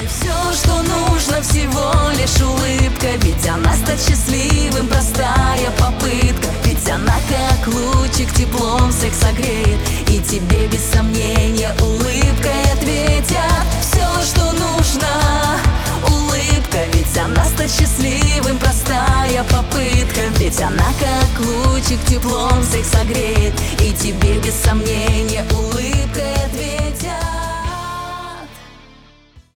Все, что нужно, всего лишь улыбка. Ведь она стать счастливым, простая попытка. Ведь она как лучик теплом всех согреет, и тебе без сомнения улыбкой ответят. Все, что нужно, улыбка. Ведь она стать счастливым, простая попытка. Ведь она как лучик теплом всех согреет, и тебе без сомнения улыбка.